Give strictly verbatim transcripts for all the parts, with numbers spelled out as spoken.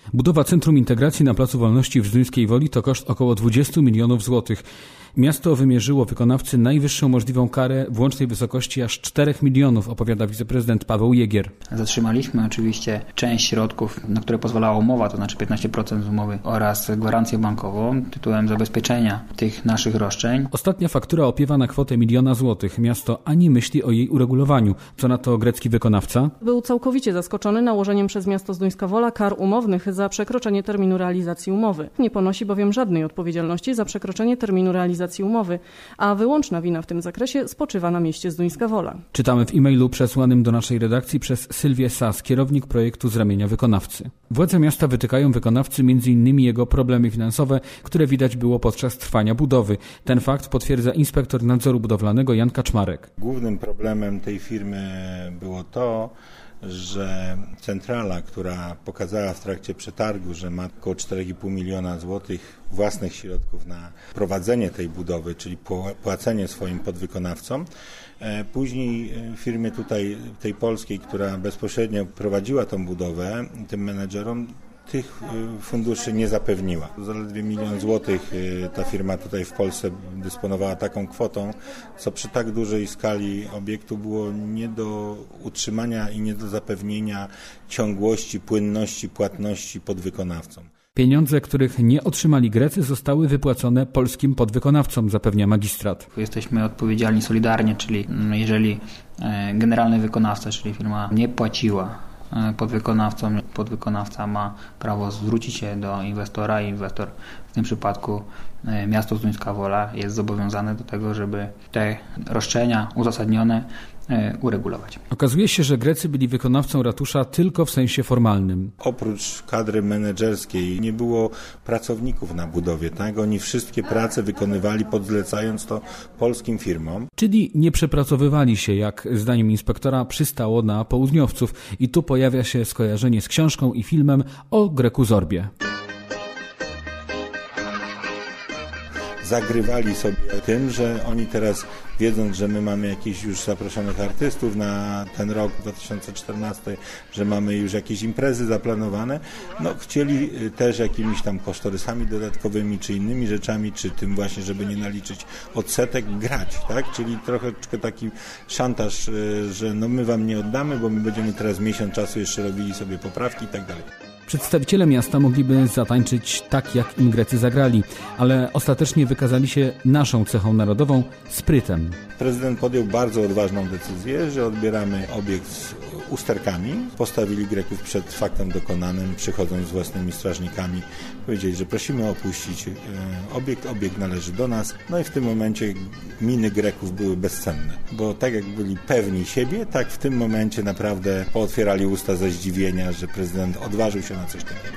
Budowa Centrum Integracji na Placu Wolności w Zduńskiej Woli to koszt około dwadzieścia milionów złotych. Miasto wymierzyło wykonawcy najwyższą możliwą karę w łącznej wysokości aż czterech milionów, opowiada wiceprezydent Paweł Jegier. Zatrzymaliśmy oczywiście część środków, na które pozwalała umowa, to znaczy piętnaście procent z umowy oraz gwarancję bankową tytułem zabezpieczenia tych naszych roszczeń. Ostatnia faktura opiewa na kwotę miliona złotych. Miasto ani myśli o jej uregulowaniu. Co na to grecki wykonawca? Był całkowicie zaskoczony nałożeniem przez miasto Zduńska Wola kar umownych za przekroczenie terminu realizacji umowy. Nie ponosi bowiem żadnej odpowiedzialności za przekroczenie terminu realizacji umowy, a wyłączna wina w tym zakresie spoczywa na mieście Zduńska Wola. Czytamy w e-mailu przesłanym do naszej redakcji przez Sylwię Sas, kierownik projektu z ramienia wykonawcy. Władze miasta wytykają wykonawcy między innymi jego problemy finansowe, które widać było podczas trwania budowy. Ten fakt potwierdza inspektor nadzoru budowlanego Jan Kaczmarek. Głównym problemem tej firmy było to, że centrala, która pokazała w trakcie przetargu, że ma około cztery i pół miliona złotych własnych środków na prowadzenie tej budowy, czyli płacenie swoim podwykonawcom, później firmie tutaj, tej polskiej, która bezpośrednio prowadziła tą budowę, tym menedżerom, tych funduszy nie zapewniła. Zaledwie milion złotych ta firma tutaj w Polsce dysponowała taką kwotą, co przy tak dużej skali obiektu było nie do utrzymania i nie do zapewnienia ciągłości, płynności płatności podwykonawcom. Pieniądze, których nie otrzymali Grecy, zostały wypłacone polskim podwykonawcom, zapewnia magistrat. Jesteśmy odpowiedzialni solidarnie, czyli jeżeli generalny wykonawca, czyli firma nie płaciła podwykonawcom, podwykonawca ma prawo zwrócić się do inwestora i inwestor, w tym przypadku miasto Zduńska Wola, jest zobowiązane do tego, żeby te roszczenia uzasadnione uregulować. Okazuje się, że Grecy byli wykonawcą ratusza tylko w sensie formalnym. Oprócz kadry menedżerskiej nie było pracowników na budowie, tak? Oni wszystkie prace wykonywali, podzlecając to polskim firmom. Czyli nie przepracowywali się, jak zdaniem inspektora przystało na południowców. I tu pojawia się skojarzenie z książką i filmem o Greku Zorbie. Zagrywali sobie tym, że oni teraz, wiedząc, że my mamy jakichś już zaproszonych artystów na ten rok dwa tysiące czternasty, że mamy już jakieś imprezy zaplanowane, no chcieli też jakimiś tam kosztorysami dodatkowymi, czy innymi rzeczami, czy tym właśnie, żeby nie naliczyć odsetek, grać, tak? Czyli trochę taki szantaż, że no my wam nie oddamy, bo my będziemy teraz miesiąc czasu jeszcze robili sobie poprawki i tak dalej. Przedstawiciele miasta mogliby zatańczyć tak, jak im Grecy zagrali, ale ostatecznie wykazali się naszą cechą narodową – sprytem. Prezydent podjął bardzo odważną decyzję, że odbieramy obiekt z usterkami. Postawili Greków przed faktem dokonanym, przychodząc z własnymi strażnikami. Powiedzieli, że prosimy opuścić obiekt, obiekt należy do nas. No i w tym momencie miny Greków były bezcenne, bo tak jak byli pewni siebie, tak w tym momencie naprawdę pootwierali usta ze zdziwienia, że prezydent odważył się na coś takiego.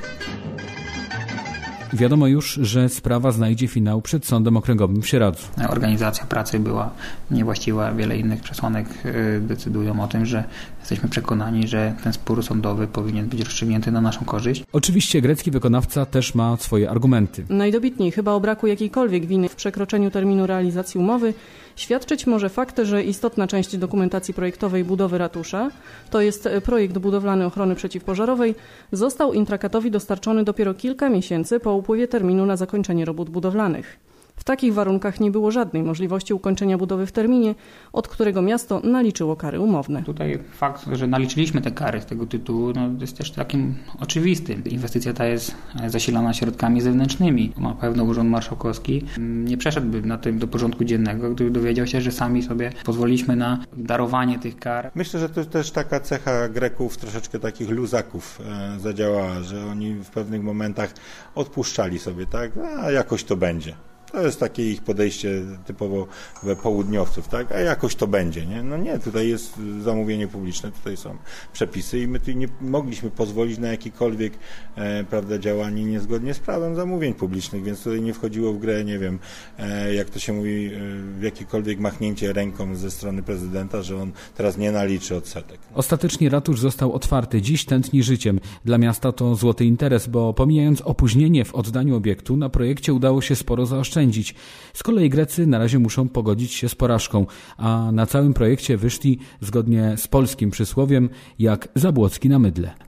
Wiadomo już, że sprawa znajdzie finał przed Sądem Okręgowym w Sieradzu. Organizacja pracy była niewłaściwa. Wiele innych przesłanek decydują o tym, że jesteśmy przekonani, że ten spór sądowy powinien być rozstrzygnięty na naszą korzyść. Oczywiście grecki wykonawca też ma swoje argumenty. Najdobitniej chyba o braku jakiejkolwiek winy w przekroczeniu terminu realizacji umowy świadczyć może fakt, że istotna część dokumentacji projektowej budowy ratusza, to jest projekt budowlany ochrony przeciwpożarowej, został Intrakatowi dostarczony dopiero kilka miesięcy po upływie terminu na zakończenie robót budowlanych. W takich warunkach nie było żadnej możliwości ukończenia budowy w terminie, od którego miasto naliczyło kary umowne. Tutaj fakt, że naliczyliśmy te kary z tego tytułu, no, jest też takim oczywistym. Inwestycja ta jest zasilana środkami zewnętrznymi. Na pewno Urząd Marszałkowski nie przeszedłby na tym do porządku dziennego, gdyby dowiedział się, że sami sobie pozwoliliśmy na darowanie tych kar. Myślę, że to też taka cecha Greków, troszeczkę takich luzaków e, zadziałała, że oni w pewnych momentach odpuszczali sobie, tak, a jakoś to będzie. To jest takie ich podejście typowo południowców, tak? A jakoś to będzie, nie? No nie, tutaj jest zamówienie publiczne, tutaj są przepisy i my tu nie mogliśmy pozwolić na jakiekolwiek e, prawda, działanie niezgodnie z prawem zamówień publicznych, więc tutaj nie wchodziło w grę, nie wiem, e, jak to się mówi, e, jakiekolwiek machnięcie ręką ze strony prezydenta, że on teraz nie naliczy odsetek. Ostatecznie ratusz został otwarty. Dziś tętni życiem. Dla miasta to złoty interes, bo pomijając opóźnienie w oddaniu obiektu, na projekcie udało się sporo zaoszczędzić. Z kolei Grecy na razie muszą pogodzić się z porażką, a na całym projekcie wyszli, zgodnie z polskim przysłowiem, jak Zabłocki na mydle.